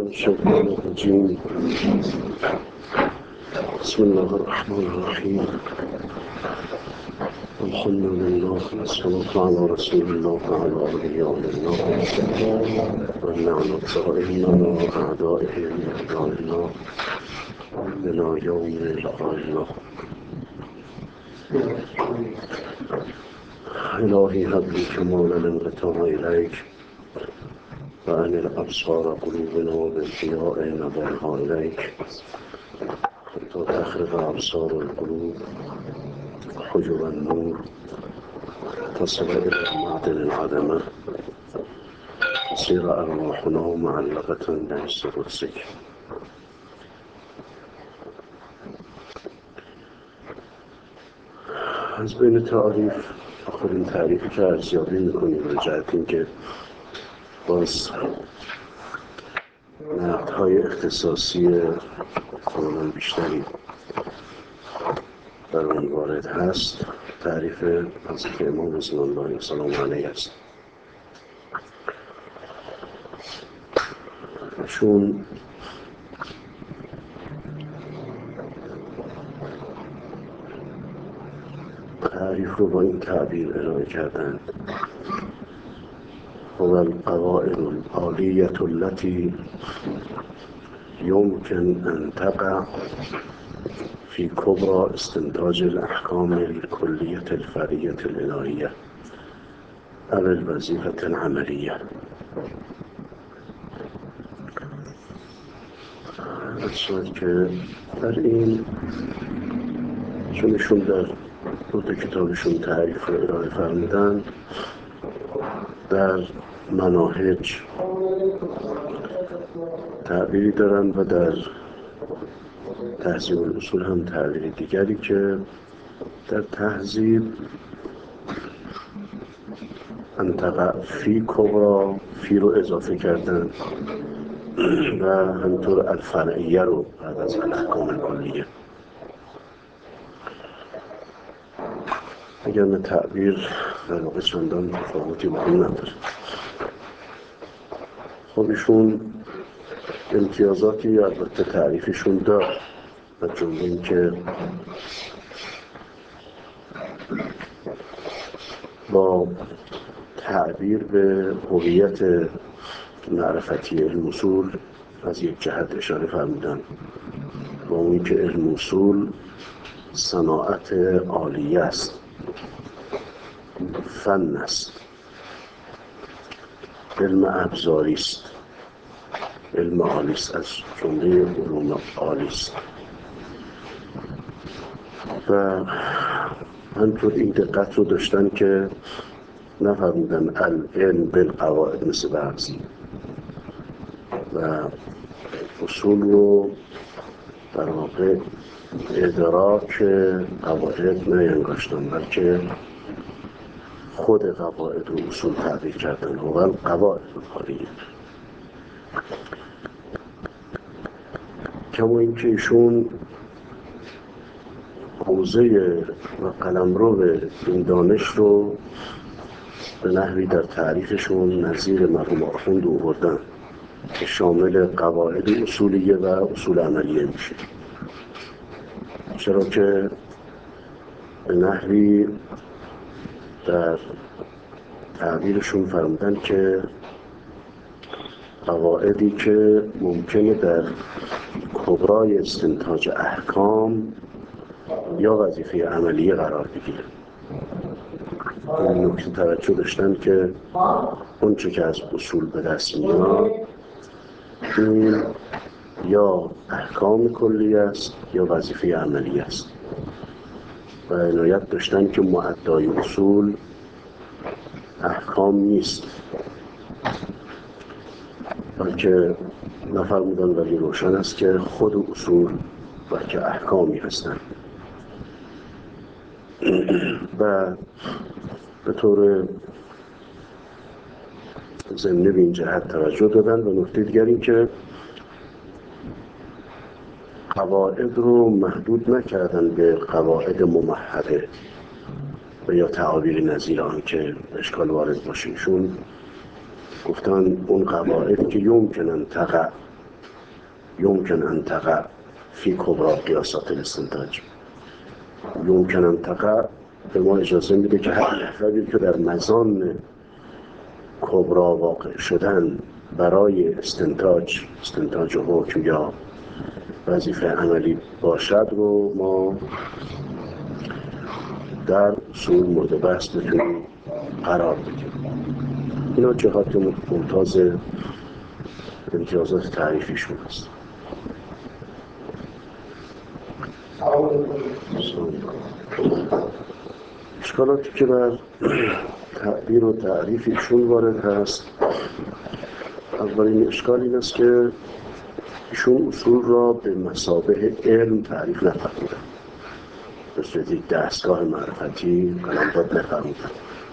الشيطان الرجيم. بسم الله الرحمن الرحيم. الحمد لله والصلاة على رسول الله وعلى آله الله واللعنة إنما أعدائه من أعداء الله إلى يوم لقاء الله. إلهي هب لي كمال الانقطاع إليك وأن الأبصار قلوبنا بانقياء نظرها إليك حتى تخرق أبصار القلوب حجب النور تصل إلى معدن العدمة تصير أرواحنا معلقة بحس قدسك. از بین تعریف آخرین تعریفی که ارزیابی میکنیم به جهت اینکه باز نقدهای اختصاصی کاملا بیشتری در اون وارد هست، تعریف حضرت امام رضی الله سلام علیه است. چون تعریف رو با این تعبیر ارائه کردند: هو القواعد العالیة التي يمكن أن تقع في كبرى استنتاج الأحكام الكلية الفرعية الإلهية أو الوظيفة العملية. اصلا که در این چونشون در دو کتابشون تعریف رو ارائه فرمودن، در مناهج تعبیری دارن و در تهذیب الاصول هم تعبیری دیگری که در تهذیب انتقع فی کبرا فی رو اضافه کردن و همینطور الفرعیه رو بعد از الاحکام کلیه. اگر تعبیر در واقع چندان تفاوتی با هم نداره. خب ایشون امتیازاتی البته تعریفشون داره و جمله این که با تعبیر به هویت معرفتی علم اصول از یک جهت اشاره فرمودن، با اون که علم اصول صناعت عالیه است، فن است، علم ابزاری است، علم عالی است، از جمله علوم عالی است. و همینطور این دقت رو داشتن که نفهمیدن العلم بالقواعد مثل بحث و اصول رو در واقع ادراک قواعد نینگاشتن، بلکه خود قواعد و اصول تعبیر کردن. اول قواعد العالیه، کما اینکه ایشون حوزه و قلمرو این دانش رو به نحوی در تعریفشون نظیر مرحوم آخوند آوردن که شامل قواعد اصولیه و اصول عملیه میشه، چرا که به نحوی در تعبیرشون فرمودن که قواعدی که ممکنه در کبرای استنتاج احکام یا وظیفه عملیه قرار بگیره. این نکته توجه داشتن که اون چه که از اصول به دست میاد این یا احکام کلی است یا وظیفه عملیه است و عنایت داشتن که مؤدای اصول احکام نیست، بلکه نفرمودن ولی روشن است که خود اصول بلکه احکامی هستند. و به طور ضمنی به این جهت توجه دادن. و نکته دیگر این که قواعد رو محدود نکردن به قواعد ممهده و یا تعابیر نظیر آن که اشکال وارد باشه. ایشون گفتن اون قواعدی که یمکن ان تقع يمكن أن تقع في كبرى قياسات الاستنتاج. يمكن أن تقع به ما اجازه میده که هر محوری که در مزان کبرا واقع شدن برای استنتاج حکم یا وظیفه عملی باشد رو ما در اصول مورد بحث بتونیم قرار بدیم. اینا جهات ممتاز امتیازات تعریفیشون است. اشکالاتی که بر تعبیر و تعریف ایشون وارد هست، اولین اشکال این است که ایشون اصول را به مثابه علم تعریف نفرمودن، به صورت یک دستگاه معرفتی قلمداد نفرمودن.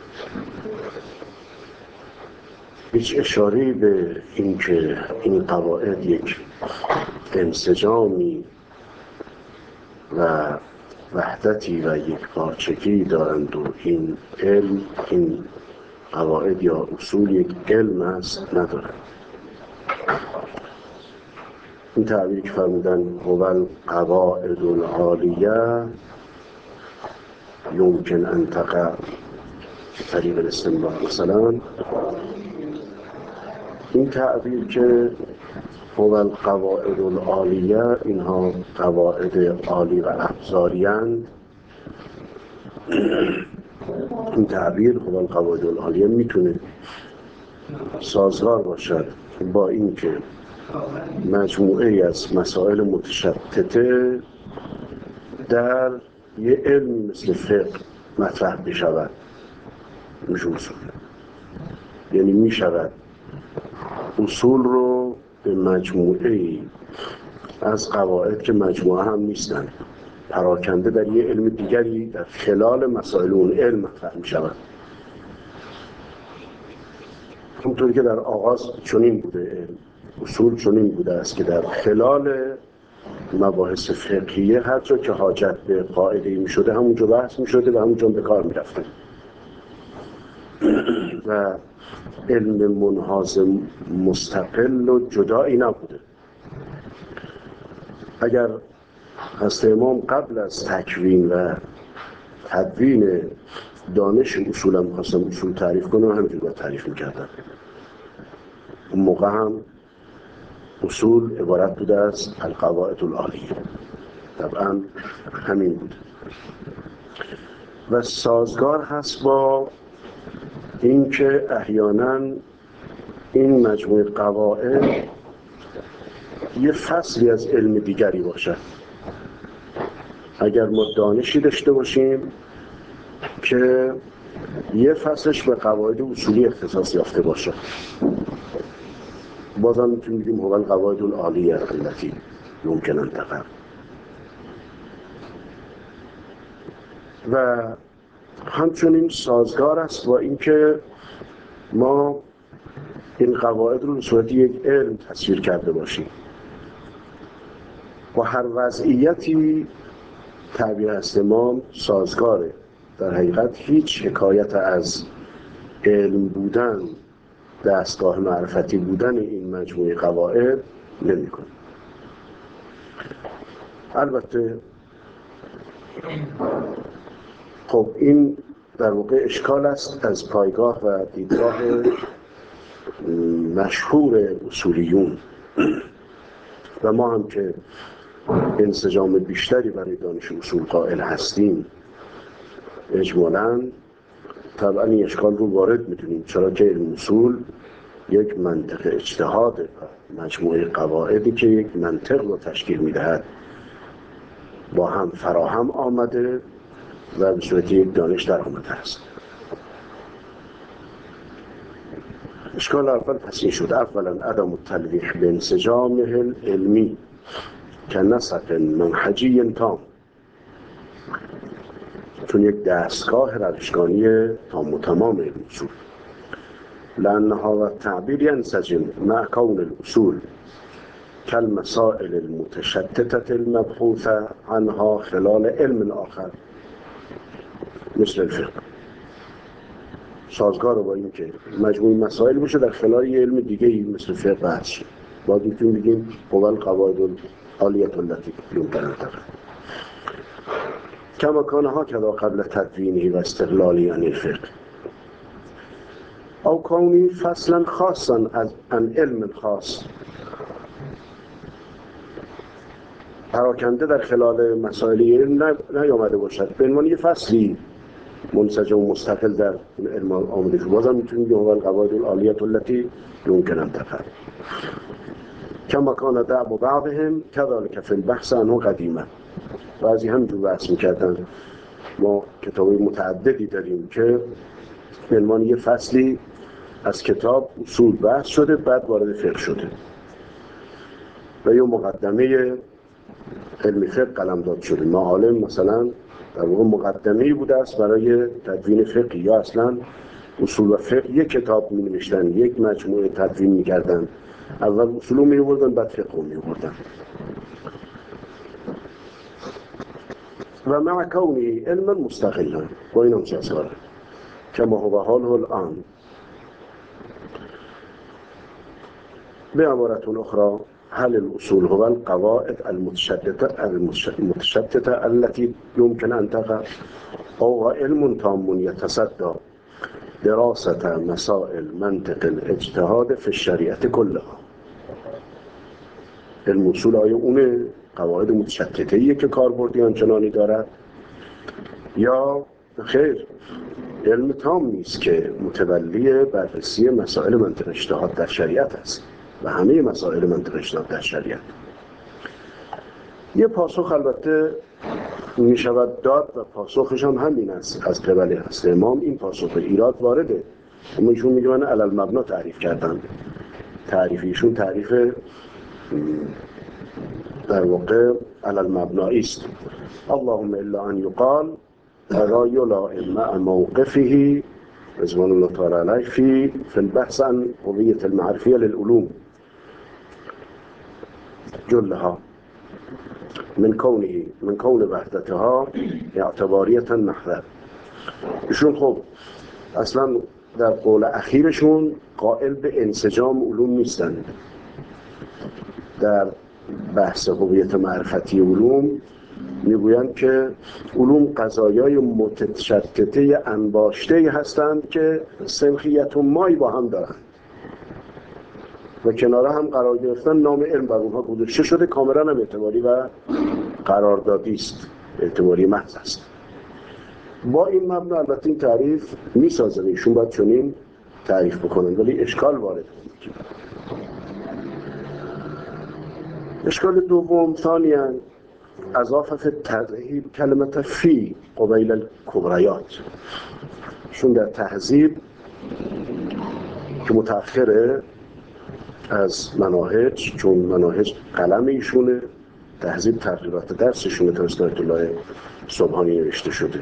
هیچ اشاره‌ای به این که این قواعد یک انسجامی و وحدتی و یک پارچگی دارند و این علم، این قواعد یا اصول یک علم است ندارند. این تعبیری که فرمودن هو القواعد العالیه یمکن ان تقع طریق الاستنباط، مثلا این تعبیر که هو القواعد العالیه، اینها قواعد عالی و ابزاری‌اند، این تعبیر هو القواعد العالیه میتونه سازگار باشد با اینکه مجموعه از مسائل متشتته در یه علمی مثل فقه مطرح بشود. میشه اصول، یعنی میشود اصول رو به مجموعه از قواعد که مجموعه هم نیستند پراکنده در یه علم دیگری در خلال مسائل اون علم مطرح میشود. همونطوری که در آغاز چنین بوده، اصول چنین بوده است که در خلال مباحث فقهیه هر جا که حاجت به قاعده‌ای می شده همونجا بحث می شده و همونجا به کار می رفته و علم منحازم مستقل و جدایی نبوده. اگر حضرت امام قبل از تکوین و تدوین دانش اصول هم خواستم اصول تعریف کنه و همینجور باید تعریف میکردن. اون موقع هم اصول عبارت بوده از القواعد العالیه، طبعا همین بود و سازگار هست با اینکه احیانا این مجموعه قواعد یه فصلی از علم دیگری باشد. اگر ما دانشی داشته باشیم که یه فصلش به قواعد اصولی اختصاص یافته باشه، بازم میتونیم بگیم هو القواعد العالیه التي یمکن ان تقع. و همچنین سازگار است با اینکه ما این قواعد رو به صورت یک علم تصویر کرده باشیم. با هر وضعیتی تعبیر از امام سازگاره. در حقیقت هیچ حکایت از علم بودن، دستگاه معرفتی بودن این مجموعه قواعد نمی کنه. البته خب این در واقع اشکال است از پایگاه و دیدگاه مشهور اصولیون و ما هم که انسجام بیشتری برای دانش اصول قائل هستیم اجمالاً طبعا این اشکال رو وارد می‌دونیم، چرا که علم اصول یک منطق اجتهاده و مجموعه قواعدی که یک منطق رو تشکیل می‌دهد با هم فراهم آمده و به صورت یک دانش در آمده است. اشکال اول پس این شد: اولا عدم التلویح به انسجامه العلمی که نسق منهجی تام، چون یک دستگاه روشگانی تام و تمام علم اصول، لأنها و تعبیر ینسجم مع کون الاصول كالمسائل المتشتتة المبحوث عنها خلال علم آخر مثل الفقه. سازگار با این که مجموعی مسائل باشه در خلال علم دیگه مثل فقه بحث شد. باید میتونیم بگیم قوى القواعد العالیة التي يمكن أن تقع كما كان هكذا قبل تدوينه واستقلاله عن الفقه أو كونه فصلا خاصا عن علم خاص پراکنده در خلال مسائلی علم نیامده باشد، به عنوان یه فصلی منسجم و مستقل در علم آمده شد. بازم میتونیم بگیم القواعد العالیة التي يمكن أن تقع كما كان دعو بعضهم كذلك في البحث عنه قدیما. بعضی همینجور بحث میکردن. ما کتابی متعددی داریم که به عنوان یه فصلی از کتاب اصول بحث شده، بعد وارد فقه شده و یه مقدمه علم فقه قلمداد شده. معالم مثلا در واقع مقدمه‌ای بوده است برای تدوین فقه، یا اصلا اصول و فقه یک کتاب می نوشتن، یک مجموعه تدوین می کردن. اول اصول رو می آوردن، بعد فقه رو می آوردن. و مع کونه علما مستقلا، با این هم جزاره کما هو حاله الان. بعبارة أخرى هل الأصول هو القواعد المتشتتة التي يمكن أن تقع، أو علم تام يتصدى دراسة مسائل منطق الاجتهاد في الشريعة كلها؟ علم اصول آیا اون قواعد متشتته‌ایه که کاربردی آنچنانی دارد، یا خیر علم تام نیست که متولی بررسی مسائل منطق اجتهاد در شریعت است و همه مسائل منطق اجتهاد در شریعت؟ یه پاسخ البته می شود داد و پاسخش هم همین است از قبل هست امام. این پاسخ ایراد وارده، اما ایشون میگه من علی المبنا تعریف کردم. تعریف ایشون تعریف در واقع علی المبنایی است. اللهم الا ان یقال لا یلائم مع موقفه رضوان الله تعالی علیه فی البحث عن هویة المعرفیة للعلوم جلها من کون وحدتها اعتباریة محضة. ایشون خب اصلا در قول اخیرشون قائل به انسجام علوم نیستند. در بحث هویت معرفتی علوم میگویند که علوم قضایای متشتته انباشته هستند که سنخیت و مای با هم دارند و کناره هم قرار گرفتن نام علم بر اونها گذاشته شده. کاملا هم اعتباری و قراردادی است، اعتباری محض است. با این مبنا البته این تعریف میسازه، ایشون باید چنین تعریف بکنن، ولی اشکال وارد میشه. اشکال دوم ثانیاً اضافه فی التهذیب کلمه فی قبیل الکبریات. شون در تهذیب که متأخره از مناهج، چون مناهج قلم ایشونه، تهذیب تغییرات درسشونه، توسط آیت الله سبحانی نوشته شده.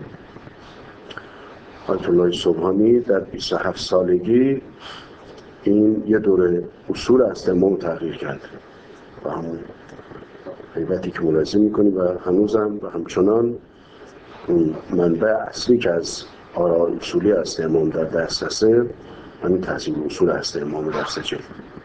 آیت الله سبحانی در 27 سالگی این یه دوره اصول از امام تغییر کرده و همون غیبتی که ملاحظه میکنیم و هنوزم و همچنان منبع اصلی که از آراء اصولی است امام در دسترسه همین تهذیب اصول است امام در سجل.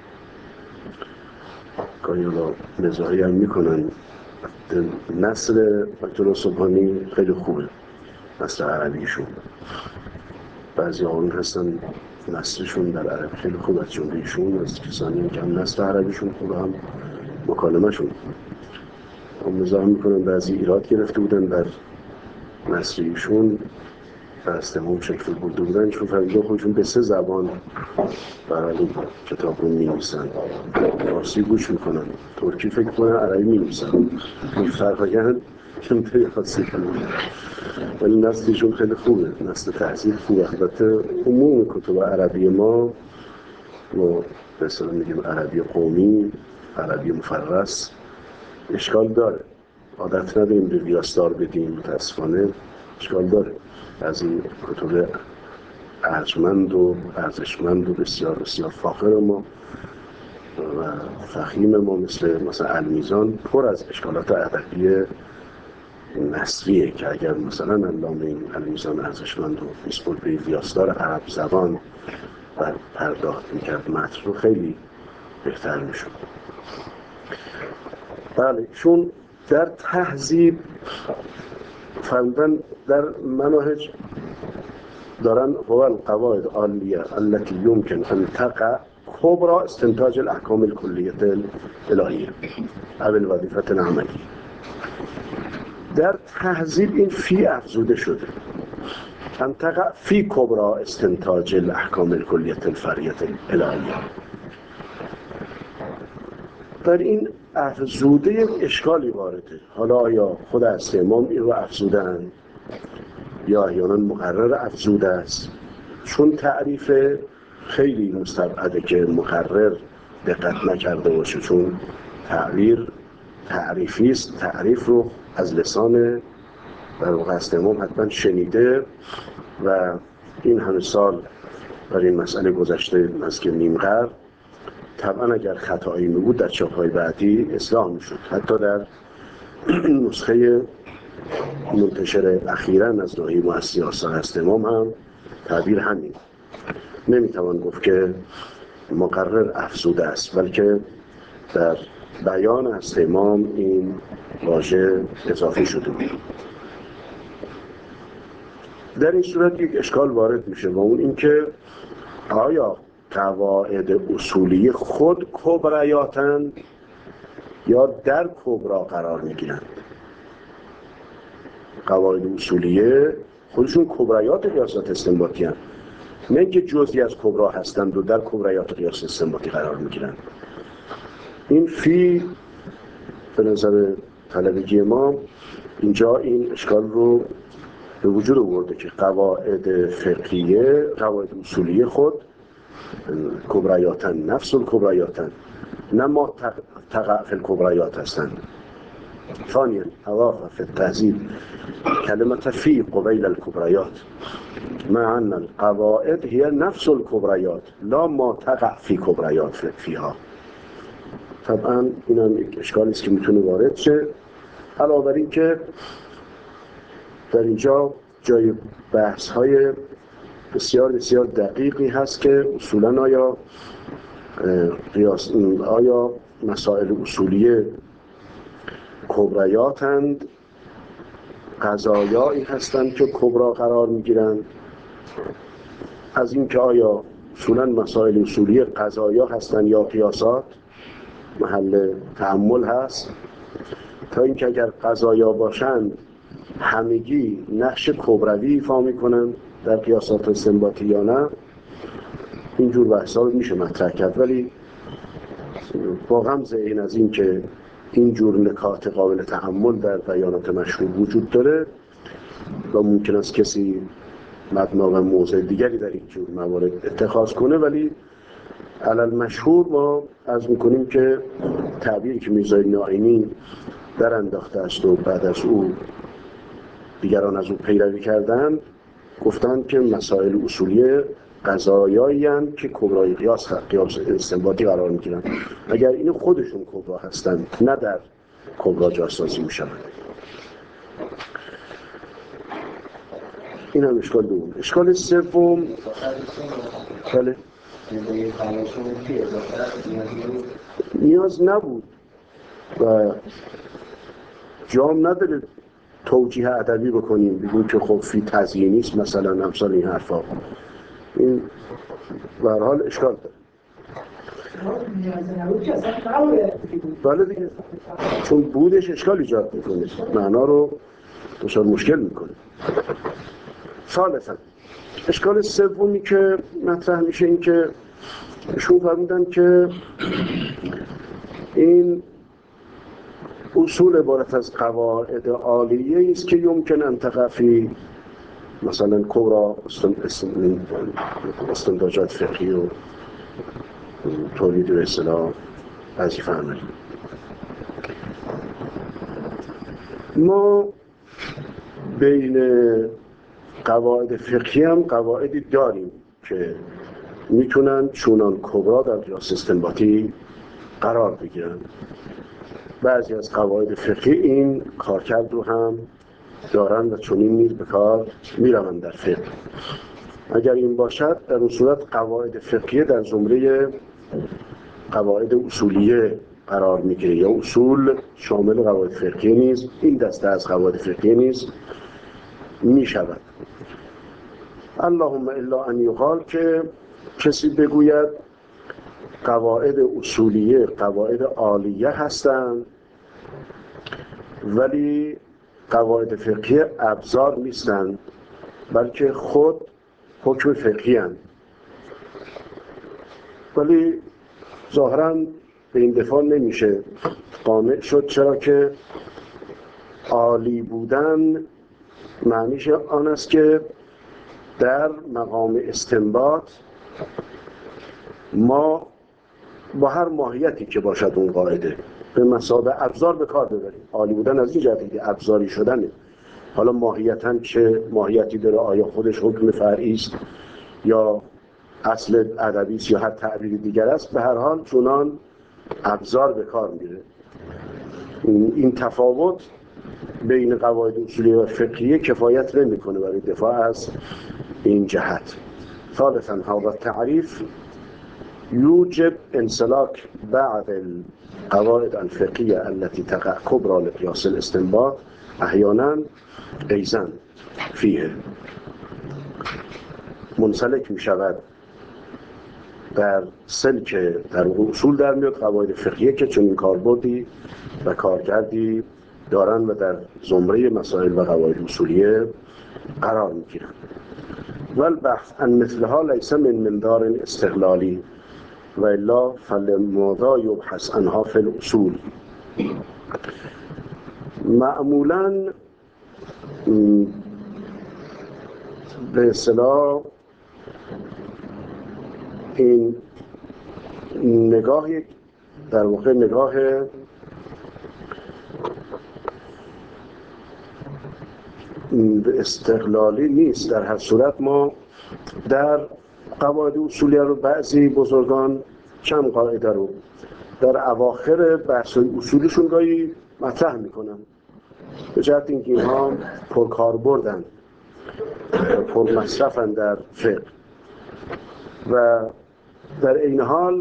گاهی حالا نزاعی هم میکنن. نصر آیت الله سبحانی خیلی خوبه، نصر عربیشون. بعضی آقایون هستن نصرشون در عربی خیلی خوب از جمله ایشون، از کسانی که هم نصر عربیشون خوبه هم مکالمهشون. هم نزاع میکنن بعضی ایراد گرفته بودن در نصر ایشون و از امام شکل برده بودن، چون فهمیدن خودشون به 3 زبان برای این کتاب رو می‌نویسن. فارسی گوش میکنن، ترکی فکر کنن، عربی می‌نویسن. فرقاً که خاصی کنن، ولی نصرشون خیلی خوبه، نصر تحصیل خوبه. البته عموم کتب عربی ما به اصطلاح میگیم عربی قومی، عربی مفرس، اشکال داره. عادت نداریم به قیاسدار بدیم، متاسفانه اشکال داره. از این کتب ارجمند و ارزشمند و بسیار بسیار فاخر ما و فخیم ما مثلا المیزان پر از اشکالات ادبی نثریه که اگر مثلا علامه این المیزان ارزشمند و نسبت به قیاسدار عرب زبان پرداخت میکرد متن رو خیلی بهتر میشد. بله، چون در تهذیب فرمودن در مناهج دارن هو القواعد العالیه التي يمكن ان تقع كبرى استنتاج الاحکام الکلیه الالهیه او الوظیفه العملی. در تهذیب این فی افزوده شده، ان تقع فی کبرى استنتاج الاحکام الکلیه الفریه الالهیه. در این افزوده اشکالی وارده. حالا آیا خود از امام این رو افزودن یا احیانا مقرر افزوده است؟ چون تعریف خیلی مستبعده که مقرر دقت نکرده باشه، چون تعبیر تعریفی است. تعریف رو از لسان در واقع از امام حتما شنیده و این همه سال بر این مسئله گذشته نزدیک نیم قرن. طبعا اگر خطایی می بود در چاپ‌های بعدی اصلاح می شد. حتی در نسخه منتشر اخیراً از ناحیه مؤسسه آثار هست امام هم تعبیر همین. نمیتوان گفت که مقرر افزوده است، بلکه در بیان هست امام این واژه اضافه شده بود. در این صورت یک اشکال وارد میشه و اون اینکه آیا قواعد اصولی خود کبریاتن یا در کبرا قرار میگیرند؟ قواعد اصولیه خودشون کبریات قیاسات استنباطی هستند، نه اینکه جزئی از کبرا هستند و در کبریات قیاس استنباطی قرار میگیرند. این فی به نظر طلبگی ما اینجا این اشکال رو به وجود آورده که قواعد فقهیه، قواعد اصولیه خود کبریاتن، نفس الکبریاتن، نه ما تقع فی الکبریات هستند. ثانیا اضاف فی التهذیب کلمة فی قبیل الکبریات مع ان القواعد هي نفس الکبریات لا ما تقع فی کبریات فیها. طبعا این هم یک اشکالی است که میتونه وارد شه. علاوه بر این که در اینجا جای بحث های بسیار بسیار دقیقی هست که اصولا آیا مسائل اصولیه کبریاتند، قضایایی هستند که کبرا قرار میگیرند، از این که آیا اصولا مسائل اصولیه قضایا هستند یا قیاسات محل تأمل هست، تا اینکه اگر قضایا باشند همگی نقش کبروی ایفا میکنن در قیاسات استنباطی یا نه. اینجور بحثا رو میشه مطرح کرد، ولی با غمز این از این که اینجور نکات قابل تأمل در بیانات مشهور وجود داره و ممکن است کسی مبنا و موضع دیگری در اینجور موارد اتخاذ کنه، ولی علل مشهور ما عرض میکنیم که تعبیری که میرزای ناینی در انداخته است و بعد از او دیگران از او پیروی کردند، گفتند که مسائل اصولی قضایایی هستند که کبرای قیاس استنباطی قرار میگیرند، اگر این خودشون کبرا هستند نه در کبرا جاسازی میشوند. این هم اشکال دوم. اشکال سوم بله نیاز نبود و جام نداره توجیه ادبی بکنیم بگیم که خب فی تزیینی است مثلا امثال این حرفا. این به هر حال اشکال داره. بله دیگه، چون بودش اشکال ایجاد میکنه، معنا رو دچار مشکل میکنه. ثالثاً اشکال سومی که مطرح میشه این که ایشون فرمودن که این اصول عبارت از قواعد عالیه است که یمکن ان تقع فی مثلا کبرا استنتاجات فقهی و تولید و اصلاح وظیفه عملی. ما بین قواعد فقهی هم قواعدی داریم که میتونن چونان کبرا در قیاس استنباطی قرار بگیرن. بعضی از قواعد فقهی این کارکرد رو هم دارن و چنین نیز به کار میروند در فقه. اگر این باشد در اون صورت قواعد فقهی در زمره قواعد اصولیه قرار میگیره یا اصول شامل قواعد فقهی نیز این دسته از قواعد فقهی نیز میشود. اللهم الا ان یقال که کسی بگوید قواعد اصولیه قواعد عالیه هستند ولی قواعد فقهی ابزار نیستند بلکه خود حکم فقهی هستند، ولی ظاهراً به این دفاع نمیشه قانع شد، چرا که عالی بودن معنیش آن است که در مقام استنباط ما با هر ماهیتی که باشد اون قاعده به مثابه ابزار به کار ببریم. عالی بودن از این جهت که ابزاری شدنه، حالا ماهیتاً چه ماهیتی داره، آیا خودش حکم فرعی است یا اصل ادبی است یا هر تعبیر دیگر است، به هر حال چونان ابزار به کار میره. این تفاوت بین قواعد اصولی و فقهی کفایت نمیکنه برای دفاع از این جهت. ثالثاً هذا التعریف يوجب انسلاك بعض القواعد الفقهية التي تقع كبرى لقياس الاستنباط احيانا ايضا فيه منسلک می شود در سلک در اصول در میاد قواعد فقهیه که چون این کاربردی و کارکردی دارن و در زمره مسائل و قواعد اصولیه قرار می گیرن. والبحث عن مثلها ليس من منظار استقلالی و الا فلماذا یبحث عنها فی الاصول. معمولاً به اصطلاح این نگاه در واقع نگاه استقلالی نیست. در هر صورت ما در قواعد اصولی رو بعضی بزرگان چند قاعده رو در اواخر بحث اصولشون گاهی مطرح میکنن به جهت اینکه اینها پرکاربردن پرمصرفن در فقه و در این حال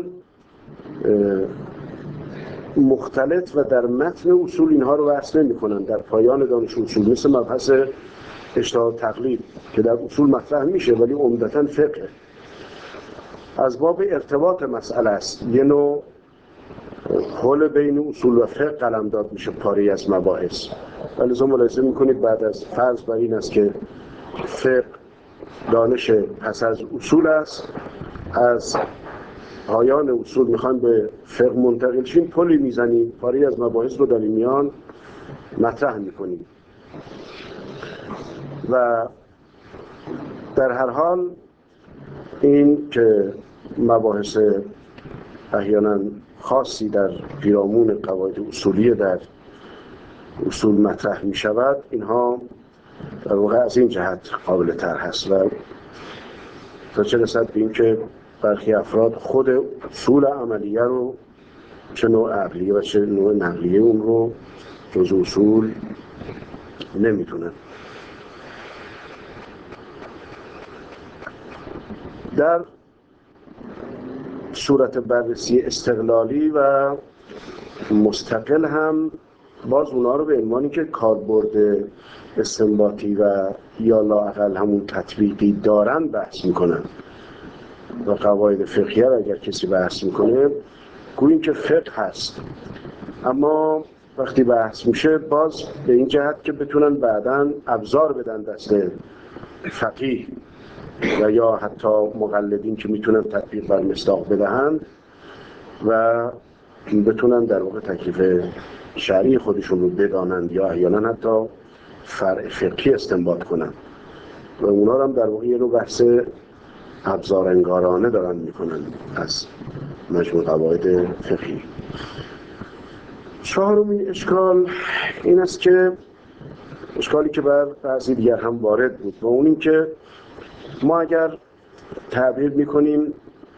مختلط و در متن اصول اینها رو بحث نمی کنن. در پایان دانش اصول مثل مبحث اجتهاد تقلید که در اصول مطرح میشه ولی عمدتاً فقه، از باب ارتباط مسئله است، یه نوع حول بین اصول و فقه قلمداد میشه پاره از مباحث. ولی لازم ملاحظه میکنید بعد از فرض بر این است که فقه دانش پس از اصول است، از پایان اصول میخوان به فقه منتقل شیم، پلی میزنیم، پاره از مباحث رو در این میان مطرح میکنیم و در هر حال این که مباحث احیانا خاصی در پیرامون قواعد اصولی در اصول مطرح می شود، اینها در واقع از این جهت قابل طرح هست و تا چه رسد به این که برخی افراد خود اصول عملیه رو چه نوع عقلیه و چه نوع نقلیه اون رو جز اصول نمیتونن. در صورت بررسی استقلالی و مستقل هم باز اونا رو به عنوانی که کاربرد استنباطی و یا لااقل همون تطبیقی دارن بحث میکنن و قواعد فقهیه را اگر کسی بحث میکنه گوییم که فقه هست، اما وقتی بحث میشه باز به این جهت که بتونن بعداً ابزار بدن دست فقیه و یا حتی مقلدین که میتونن تطبیق بر مصداق بدهن و بتونن در واقع تکلیف شرعی خودشون رو بدانند یا احیانا حتی فرع فقهی استنباط کنند و اونا هم در واقع رو بحث ابزارنگارانه دارن میکنن از مجموع قواعد فقهی. چهارمین اشکال این است که اشکالی که بر بعضی دیگر هم وارد بود و اون این که ما اگر تعبیر میکنیم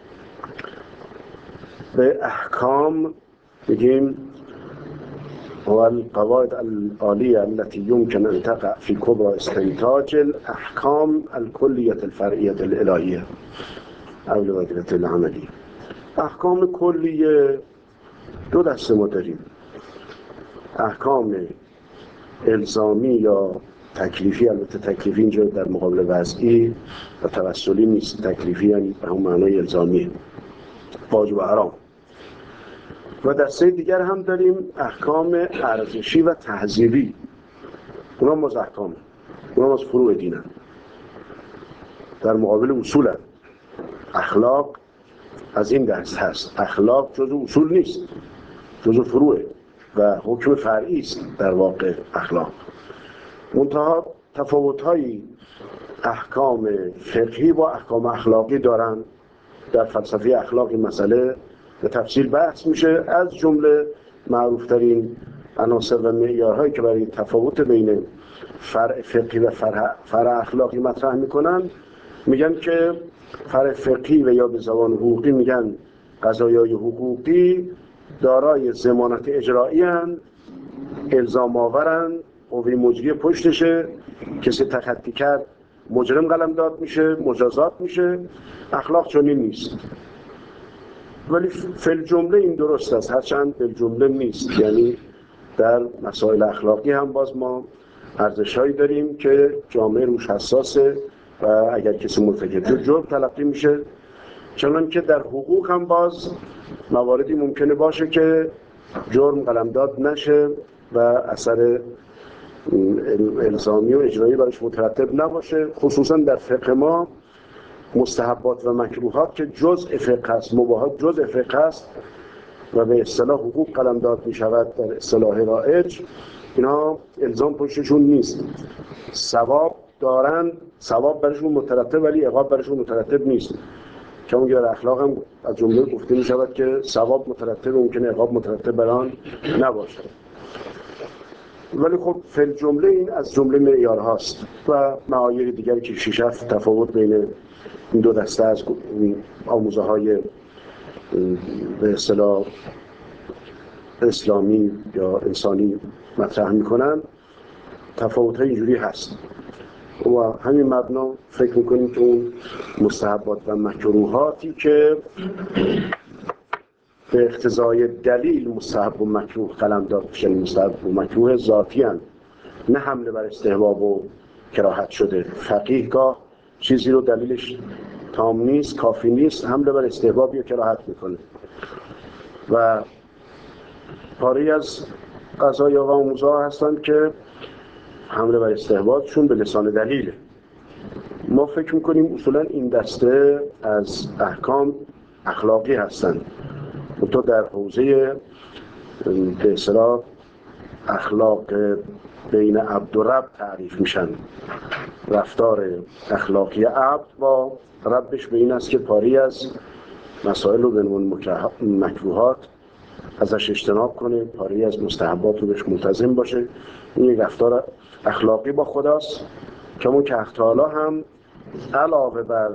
به احکام بگیم والقواعد العالیه التي يمكن ان تقع في كبرى استنتاج الاحكام الكليه الفرعيه الالهيه او الواجبات العمليه. احکام کلیه دو دسته ما داریم: احکام الزامی یا تکلیفی. البته تکلیفی اینجا در مقابل وضعی و توسلی نیست، تکلیفی یعنی به همون معنای الزامی، واجب و حرام. و دسته دیگر هم داریم احکام ارزشی و تهذیبی. اونا ما از احکام، اونا از فروع دینن، در مقابل اصول هست. اخلاق از این دست هست. اخلاق جزء اصول نیست، جزء فروعه و حکم فرعی است در واقع اخلاق. منتها تفاوت‌های احکام فقهی با احکام اخلاقی دارن. در فلسفه اخلاقی مسئله به تفصیل بحث میشه. از جمله معروفترین عناصر و معیارهایی که برای تفاوت بین فرع فقهی و فرع اخلاقی مطرح میکنن، میگن که فرع فقهی و یا به زبان حقوقی میگن قضایای حقوقی دارای ضمانت اجرایی هستند، الزام آورن، قوه مجریه پشتشه، کسی تخطی کرد مجرم قلمداد میشه، مجازات میشه. اخلاق چنین نیست. ولی فی الجمله این درست است، هرچند فی الجمله نیست. یعنی در مسائل اخلاقی هم باز ما ارزش‌هایی داریم که جامعه روش حساسه و اگر کسی مرتکب شد جرم تلقی میشه. چنان که در حقوق هم باز مواردی ممکنه باشه که جرم قلمداد نشه و اثر الزامی و اجرایی برش مترتب نباشه. خصوصا در فقه ما مستحبات و مکروهات که جزء فقه است، مباحات جزء فقه است و به اصطلاح حقوق قلمداد می شود در اصطلاح رایج، اینا الزام پشتشون نیست. ثواب دارن، ثواب برشون مترتب ولی عقاب برشون مترتب نیست. چون در اخلاق هم از جمله گفته می شود که ثواب مترتب، ممکنه عقاب مترتب بر آن نباشه. ولی خب فی الجمله این از جمله معیارهاست و معاییر دیگری که 6 تفاوت بین این دو دسته از آموزه های به اصطلاح اسلامی یا انسانی مطرح میکنن. تفاوت های اینجوری هست و همین مبنا فکر میکنیم که اون مستحبات و مکروهاتی که به اقتضای دلیل مستحب و مکروه قلمداد میشن، مستحب و مکروه ذاتی هستند، نه حمله بر استحباب و کراهت شده. فقیه گاه چیزی رو دلیلش تام نیست، کافی نیست، حمله بر استحباب یا کراهت میکنه و پاری از قضایا و آموزها هستند که حمله بر استحبابشون به لسان دلیله. ما فکر میکنیم اصولا این دسته از احکام اخلاقی هستند، تو در حوزه به اصطلاح اخلاق بین عبد و رب تعریف میشن. رفتار اخلاقی عبد با ربش به این است که پاری از مسائل رو به عنوان مکروهات ازش اجتناب کنه، پاری از مستحبات رو بهش ملتزم باشه. این رفتار اخلاقی با خداست. کمون که حق تعالی هم علاوه بر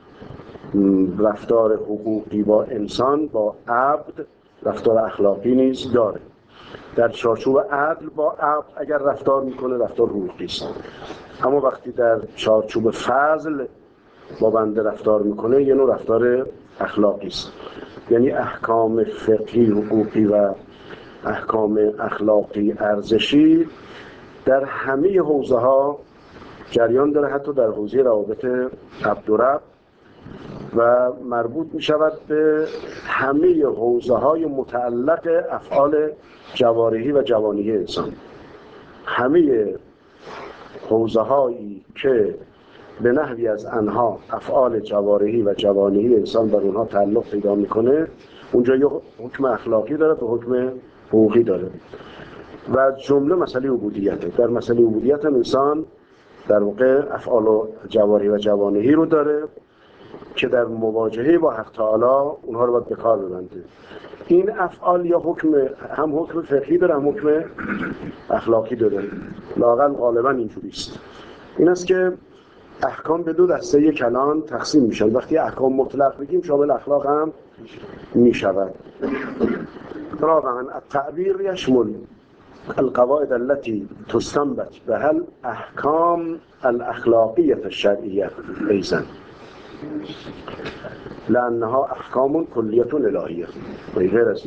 رفتار حقوقی با انسان با عبد رفتار اخلاقی نیز داره. در چارچوب عدل با عبد اگر رفتار میکنه رفتار حقوقی است، اما وقتی در چارچوب فضل با بنده رفتار میکنه یه نوع رفتار اخلاقی است. یعنی احکام فقهی حقوقی و احکام اخلاقی ارزشی در همه حوزه ها جریان داره، حتی در حوزه روابط عبد و رب، و مربوط می شود به همه حوزه های متعلق افعال جوارحی و جوانحی انسان. همه حوزه هایی که به نحوی از آنها افعال جوارحی و جوانحی انسان بر اونها تعلق پیدا میکنه، اونجا یه حکم اخلاقی داره و حکم حقوقی داره و جمله مسئله عبودیت. در مسئله عبودیت هم انسان در واقع افعال جوارحی و جوانحی رو داره که در مواجهه با حق تعالی اونها رو باید به کار ببنده. این افعال یا هم حکم فقهی داره هم حکم اخلاقی داره، لااقل غالبا اینجوری است. این است که احکام به دو دسته کلان تقسیم میشن. وقتی احکام مطلق بگیم شامل اخلاق هم میشود. رابعا التعبیر يشمل القواعد التي تستنبط بها الاحكام الاخلاقيه الشرعيه ايضا لانها احکام کلیه الهیه. غیر از این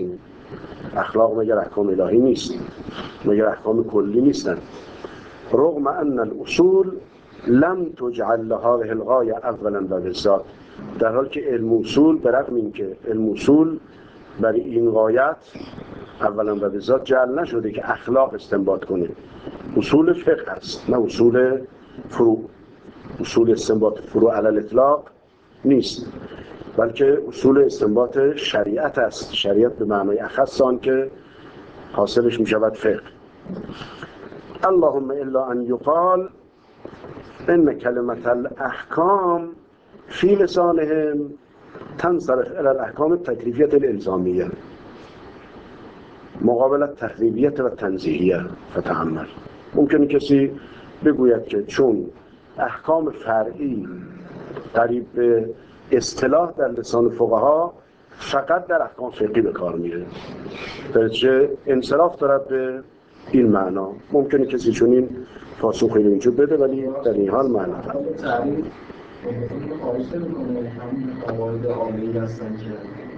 اخلاق مگر احکام الهی نیست؟ مگر احکام کلی نیستن؟ رغم ان الاصول لم تجعل لهذه الغایه اولا و بالذات، در حالی که علم اصول برغم این که علم اصول برای این غایت اولا و بالذات جعل نشده که اخلاق استنباط کنه. اصول فقه است، نه اصول فروع. اصول استنباط فروع علی الاطلاق نیست، بلکه اصول استنباط شریعت است. شریعت به معنای اخص آن که حاصلش می شود فقه. اللهم الا ان یقال ان کلمة الاحکام فی لسانهم تنصرف الى الاحکام التکلیفیة الالزامیه مقابل تحریمیت و تنزیهیه. فتأمل، ممکنه کسی بگوید که چون احکام فرعی قریب به اصطلاح در لسان فقها فقط در احکام فقهی به کار میره، درجه انصراف دارد به این معنا. ممکنه کسی چون این پاسخ خیلی اینجور بده، ولی در این حال معنا تعریف خارج نمی‌کنه همین قواعد عالی هستن که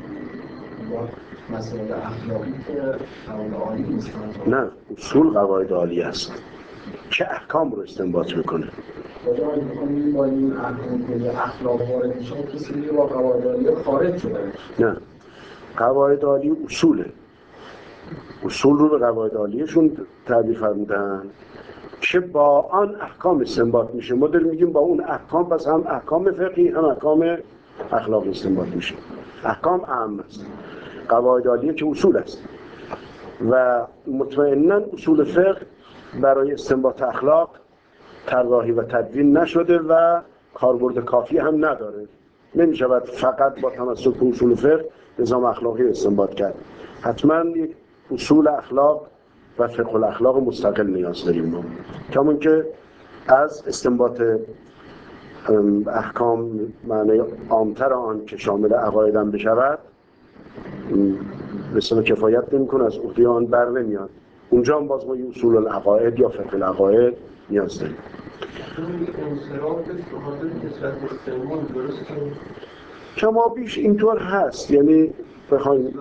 مسائل اخلاقی که قواعد عالی نیستن. نه، اصول قواعد عالی است که احکام رو استنباط میکنه. با این احکام که اخلاق وارد میشه کسی میگه با قواعد عالی خارج شده. نه، قواعد عالی اصوله. اصول رو به قواعد عالیشون تعبیر فرمودن که با آن احکام استنباط میشه. ما داریم میگیم با اون احکام، پس هم احکام فقهی هم احکام اخلاقی استنباط میشه. احکام اهم است، قواعد عالیه که اصول است و مطمئناً اصول فقه برای استنباط اخلاق طراحی و تدوین نشده و کاربرد کافی هم نداره. نمیشود فقط با تمسک به اصول فقه نظام اخلاقی استنباط کرد. حتما یک اصول اخلاق و فقه الاخلاق مستقل نیاز داریم ما، کمون که از استنباط احکام معنی عامتر آن که شامل عقایدم بشود بسیار کفایت نمی‌کنه، از عهده آن بر نمیاد. اونجا هم باز ما این اصول العقاید یا فقه العقاید نیاز داریم. کما بیش اینطور هست، یعنی بخوایم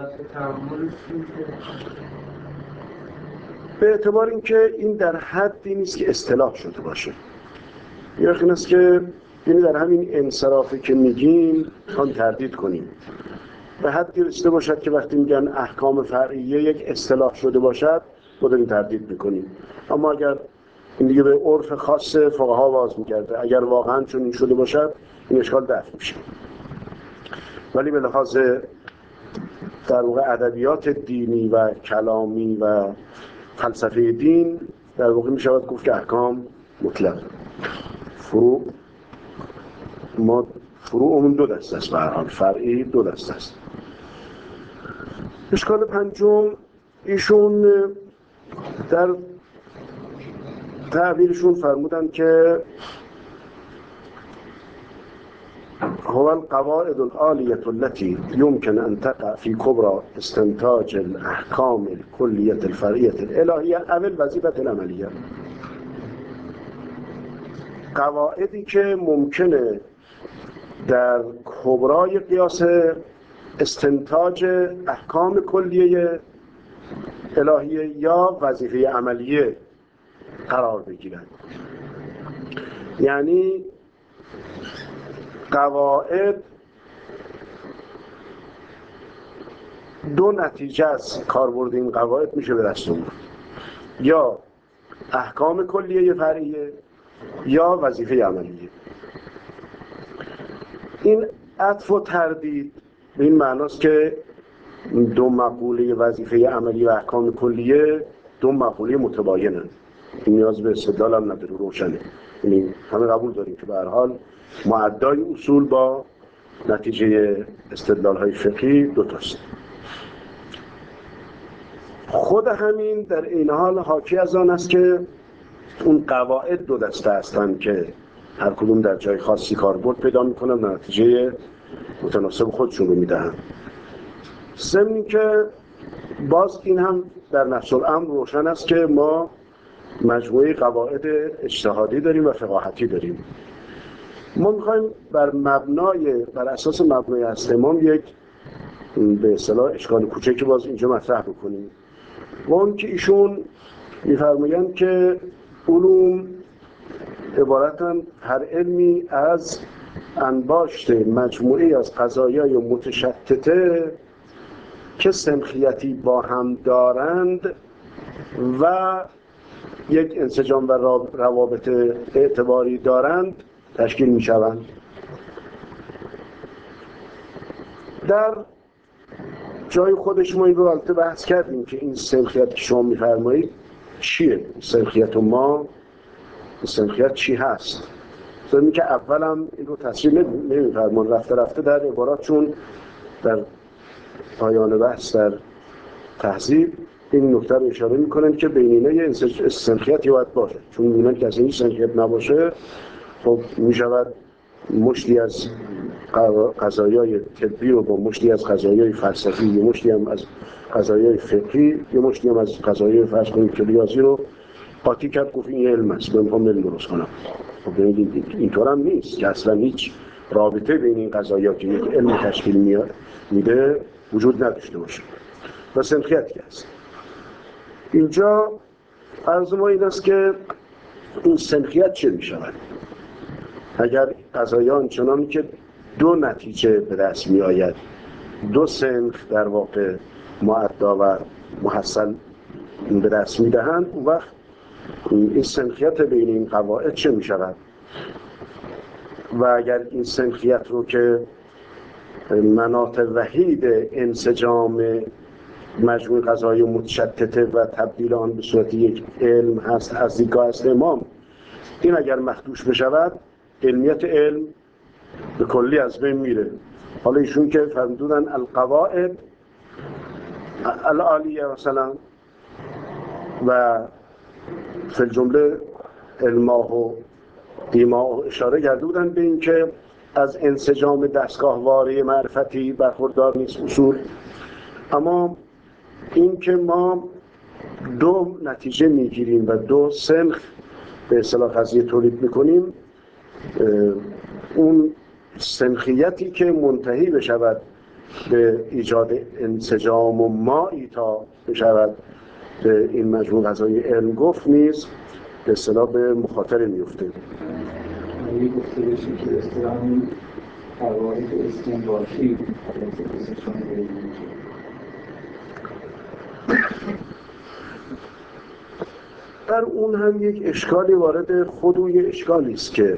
به اعتبار اینکه این در حدی نیست که اصطلاح شده باشه. یعنی این است که یعنی در همین انصرافی که میگیم خواهیم تردید کنیم به حدی رسیده باشد که وقتی میگن احکام فرعیه یک اصطلاح شده باشد ما داریم تردید میکنیم. اما اگر این دیگه به عرف خاص فقها باز میگرده، اگر واقعا چون این شده باشد این اشکال دفع میشه. ولی به لحاظ در واقع ادبیات دینی و کلامی و فلسفه دین در واقع می شود گفت که احکام مطلق. فروع ما فروعمون دو دسته است، به هر حال فرعی دو دسته است. اشکال پنجم، ایشون در تعبیرشون فرمودن که هو القواعد العالیة التي يمكن أن تقع في كبرى استنتاج الأحكام الكلية الفرعية الإلهية أو الوظيفة العملية. قواعدی که ممکنه در کبرای قیاس استنتاج احکام کلیه الهیه یا وظیفه عملیه قرار بگیرند. یعنی قواعد دو نتیجه از کاربرد این قواعد میشه به دست آورد، یا احکام کلیه فرعیه یا وظیفه عملیه. این عطف و تردید به این معناست که دو مقوله وظیفه عملی و احکام کلیه دو مقوله متباینند. این نیاز به استدلال هم نداره، روشنه. یعنی همه قبول داریم که به هر حال معدای اصول با نتیجه استدلال های فقهی دو تاست. خود همین در این حال حاکی از آن است که اون قواعد دو دسته هستند که هر کدوم در جای خاصی کاربرد پیدا میکنن و نتیجه متناسب خودشون رو میدهن. ضمن که باز این هم در نفس الامر روشن است که ما مجموعه قواعد اجتهادی داریم و فقاهتی داریم. ما میخوایم بر اساس مبنای اصل امام یک به اصطلاح اشکال کوچکی باز اینجا مطرح بکنیم. و اون که ایشون می‌فرمایند که علوم عبارتن هر علمی از انباشت مجموعی از قضایای متشتته که سنخیتی با هم دارند و یک انسجام و روابط اعتباری دارند تشکیل می شوند. در جای خودش ما این رو البته بحث کردیم که این سنخیت که شما می‌فرمایید چیه؟ سنخیت و ما سنخیت چی هست؟ این که اولم این رو تصویر نمی‌فرمان، رفته رفته در عباراتشون در پایان بحث در تهذیب این نکته رو اشاره می‌کنند که بینینه یه سنخیتی باید باشه، چون می‌بینن که اصلا این سنخیت نباشه خب می‌شود مشتی از قضایای طبی رو با مشتی از قضایای فلسفی، یه مشتی هم از قضایای فقهی، یه مشتی هم از قضایای فرض کنیم که ریاضی رو قاطی کرد گفت این علم است، من می‌خوام علم درست کنم. خب اینطور هم نیست که اصلا هیچ رابطه بین این قضایا که یک علم تشکیل میده وجود نداشته باشه و سنخیتی هست. اینجا عرض ما این است که این سنخیت چه می‌شود؟ اگر قضایان چنانی که دو نتیجه به دست می آید، دو سنخ در واقع معدا و محصل به دست می دهند، اون وقت این سنخیت بین این قواعد چه می شود؟ و اگر این سنخیت رو که مناط وحید انسجام مجموع قضایی متشتته و تبدیل آن به صورت یک علم هست از دیدگاه است امام، این اگر مخدوش بشود علمیت علم به کلی از بین میره. حالا ایشون که فرمودن القواعد العالیه مثلا و فی الجمله علماه و دیماه اشاره کرده بودن به این که از انسجام دستگاهواره معرفتی برخوردار نیست اصول، اما این که ما دو نتیجه میگیریم و دو سنخ به اصطلاح قضیه تولید میکنیم، اون سنخیتی که منتهی بشود به ایجاد انسجام و مایی تا بشود به این مجموع قضایی علم گفت نیست به اصطلاح به مخاطره میفته. یه گفته بشه که اصطلاحی قواعد استنباطی در اون هم یک اشکالی وارد خود و یک اشکالی است که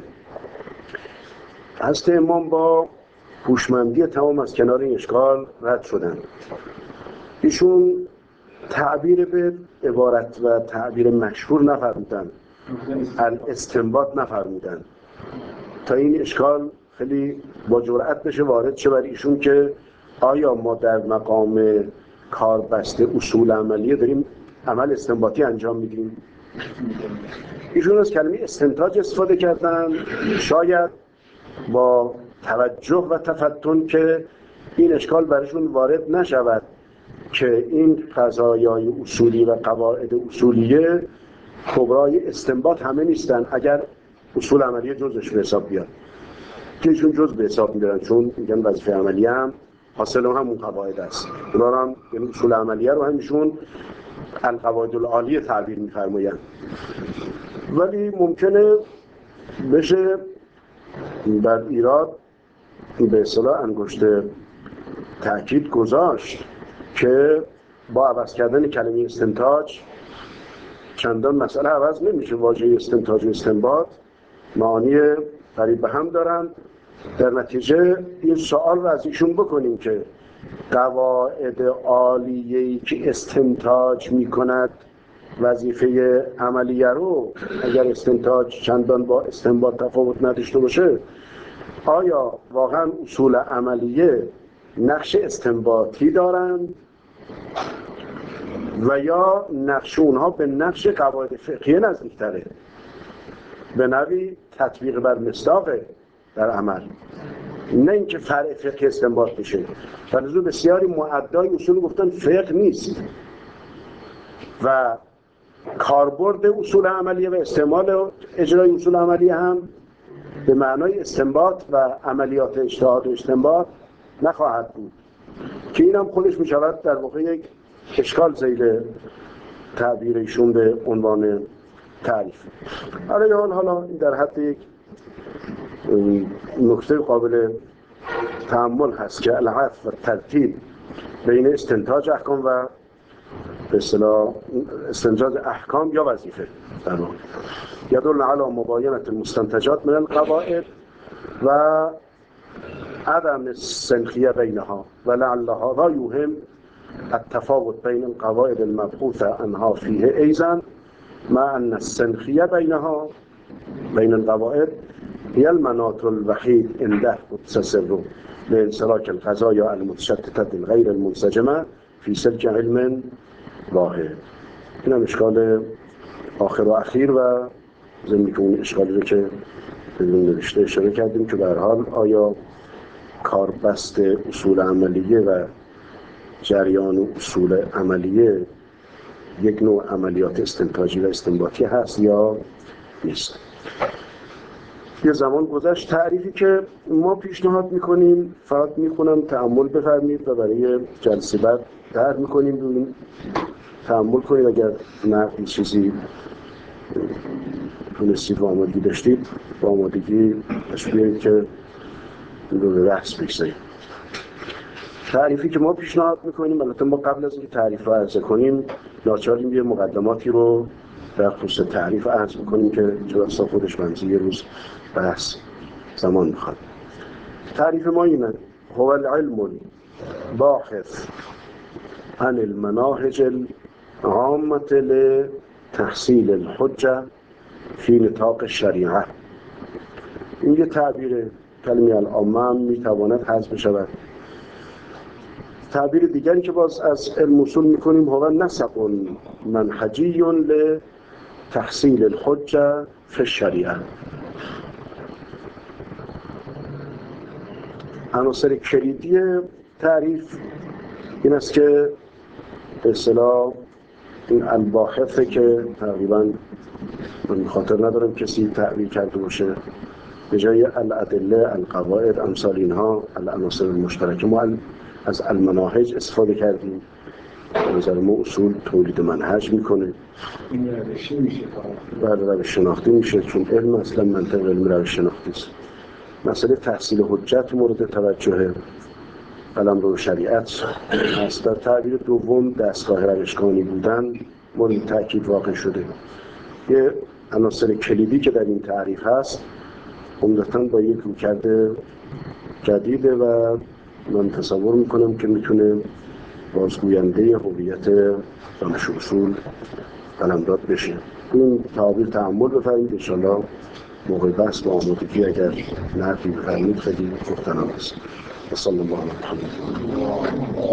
حضرت امام با هوشمندی تمام از کنار این اشکال رد شدن. ایشون تعبیر به عبارت و تعبیر مشهور نفرمودن، الاستنباط نفرمودن تا این اشکال خیلی با جرأت بشه وارد شه بر ایشون که آیا ما در مقام کاربسته اصول عملیه داریم عمل استنباطی انجام میدیم؟ ایشون از کلمه استنتاج استفاده کردن، شاید با توجه و تفتن که این اشکال برشون وارد نشود که این قضایای اصولی و قواعد اصولیه کبرای استنباط همه نیستن اگر اصول عملیه جزش به حساب بیاد، که ایشون جز به حساب میدارن، چون میگن وظیفه عملیه هم حاصل همون قواعد است. اونا هم یعنی اصول عملیه رو همیشون القواعد العالیه تعبیر می‌فرمایند. ولی ممکنه بشه بر ایراد به اصطلاح انگشت تأکید گذاشت که با عوض کردن کلمه استنتاج چندان مسئله عوض نمیشه. واژه استنتاج و استنباط معانی قریب به هم دارند. در نتیجه این سوال رو از ایشون بکنیم که قواعد عالیه‌ای که استنتاج می‌کند وظیفه عملیه رو اگر استنتاج چندان با استنباط تفاوت نداشته باشه، آیا واقعا اصول عملیه نقش استنباطی دارند و یا نقش اونها به نقش قواعد فقهی نزدیکتره، به نوعی تطبیق بر مصداق در عمل، نه اینکه فرع فقه استنباط بشه. در لزوم بسیاری معدای اصول گفتن فقه نیست و کاربرد اصول عملیه و استعمال اجرای اصول عملیه هم به معنای استنباط و عملیات اجتهاد و استنباط نخواهد بود. که اینم خودش می شود در واقع یک اشکال زیر تعبیر ایشون به عنوان تعریف. حالا این در حد یک نکته قابل تأمل هست که العطف و ترتیب بین استنتاج احکام و به اصطلاح استنتاج احکام یا وظیفه در واقع یدل علی مباینة المستنتجات من القواعد و عدم السنخیه بینها و لعل هذا یوهم التفاوت بین القواعد المبحوث عنها فیه ایضا مع ان السنخیه بینها بین القواعد هي المناط الوحید عنده متسر لانسلاک القضايا المتشتتة غیر المنسجمه فی سلک علم واحد. این هم اشکال آخر و اخیر و ضمن که اون اشکالی رو که بدون نوشته اشاره کردیم که به هر حال آیا کاربست اصول عملیه و جریان اصول عملیه یک نوع عملیات استنتاجی و استنباطی هست یا نیست. یه زمان گذشت تعریفی که ما پیشنهاد میکنیم فقط میخونم تأمل بفرمید و برای جلسه بعد درد میکنیم ببینیم تأمل کنید اگر نقدی چیزی تونستید و آمادگی داشتید با آمادگی بیایید که این رو به بحث بگذاریم. تعریفی که ما پیشنهاد میکنیم البته ما قبل از این تعریف رو عرضه کنیم ناچاریم یه مقدماتی رو در خصوص تعریف عرض میکنیم که جلسه خودش منزی یه روز بحث زمان میخواد. تعریف ما اینه: هو العلم الباحث عن المناهج العامة لتحصیل الحجة فی نطاق الشریعه. این یه تعبیر کلمه العامه هم میتواند حذف شود. تعبیر دیگری که باز از علم اصول میکنیم هو نسق منهجی لتحصیل الحجة فی الشریعه. عناصر کلیدی تعریف این است که به اصطلاح این الباحثه که تقریبا من خاطر ندارم کسی تعبیر کرده باشه به جای الادله القواعد امثال اینها العناصر المشترکه ما از المناهج استفاده کردیم. به نظر ما اصول تولید منهج میکنه. این روشی میشه بله روش شناختی میشه چون علم اصلا منطق علم روش شناختی است. مسئله تحصیل حجت مورد توجه قلمرو شریعت است. در تعبیر دوم دستگاه روشکانی بودن مورد تأکید واقع شده. یه عناصر کلیدی که در این تعریف هست عمدتاً با یک رویکرد جدیده و من تصور میکنم که میتونه بازگوینده هویت دانش اصول قلمداد بشه. این تعبیر تأمل بفرمایید انشاءالله موقع بحث با آمادگی اگر نقدی بفرمایید خیلی گفتنام است. صلی الله علیه و